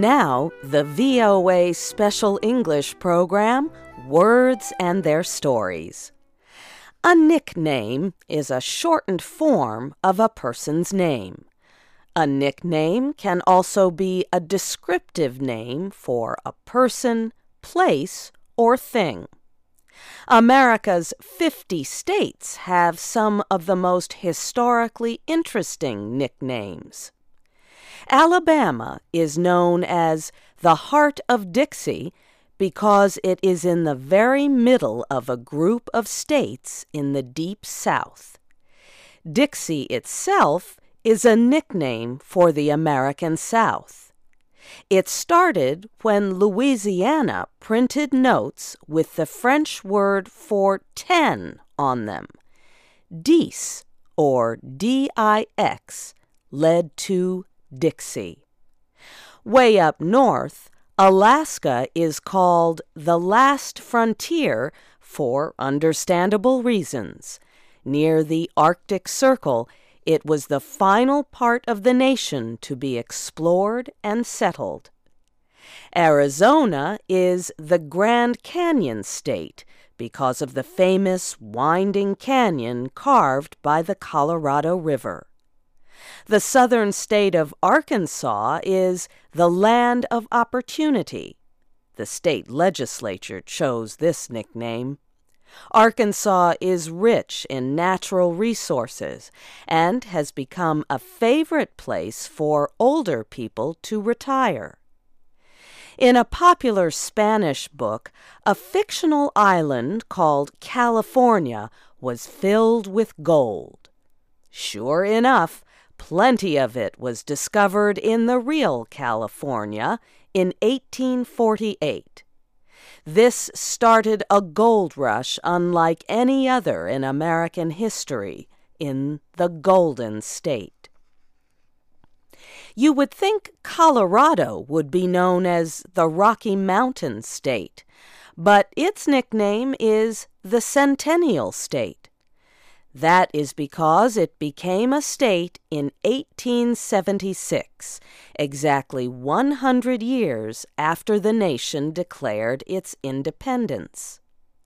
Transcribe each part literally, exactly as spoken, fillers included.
now, the V O A Special English program, Words and Their Stories. A nickname is a shortened form of a person's name. A nickname can also be a descriptive name for a person, place, or thing. America's fifty states have some of the most historically interesting nicknames. Alabama is known as the Heart of Dixie because it is in the very middle of a group of states in the Deep South. Dixie itself is a nickname for the American South. It started when Louisiana printed notes with the French word for ten on them. Dix, or D I X, led to Dixie. Way up north, Alaska is called the last frontier for understandable reasons. Near the Arctic Circle, it was the final part of the nation to be explored and settled. Arizona is the Grand Canyon state because of the famous winding canyon carved by the Colorado River. The southern state of Arkansas is the land of opportunity. The state legislature chose this nickname. Arkansas is rich in natural resources and has become a favorite place for older people to retire. In a popular Spanish book, a fictional island called California was filled with gold. Sure enough, plenty of it was discovered in the real California in eighteen forty-eight. This started a gold rush unlike any other in American history in the Golden State. You would think Colorado would be known as the Rocky Mountain State, but its nickname is the Centennial State. That is because it became a state in eighteen seventy-six, exactly one hundred years after the nation declared its independence.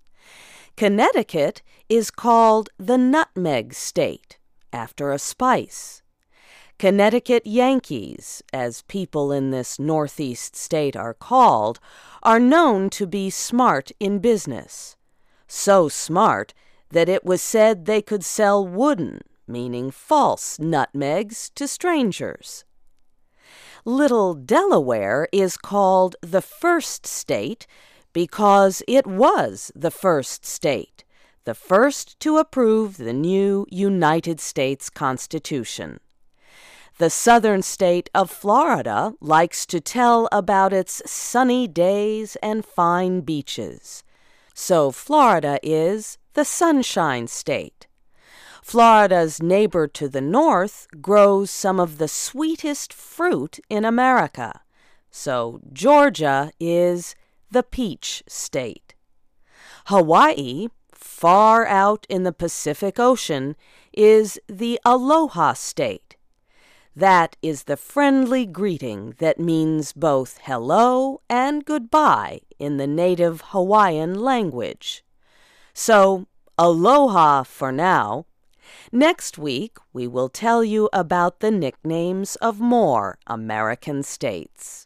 Connecticut is called the Nutmeg State, after a spice. Connecticut Yankees, as people in this northeast state are called, are known to be smart in business. So smart that it was said they could sell wooden, meaning false, nutmegs to strangers. Little Delaware is called the first state because it was the first state, the first to approve the new United States Constitution. The southern state of Florida likes to tell about its sunny days and fine beaches. So Florida is the Sunshine State. Florida's neighbor to the north grows some of the sweetest fruit in America. So Georgia is the Peach State. Hawaii, far out in the Pacific Ocean, is the Aloha State. That is the friendly greeting that means both hello and goodbye in the native Hawaiian language. So, aloha for now. Next week, we will tell you about the nicknames of more American states.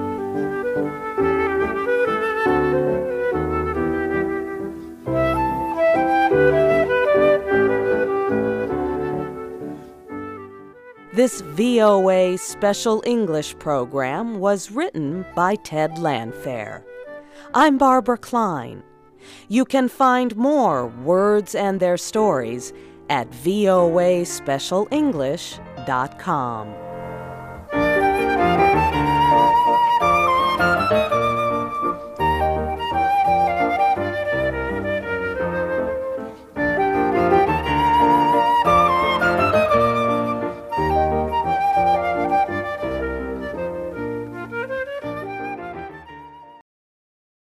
This V O A Special English program was written by Ted Landfair. I'm Barbara Klein. You can find more Words and Their Stories at voa special english dot com.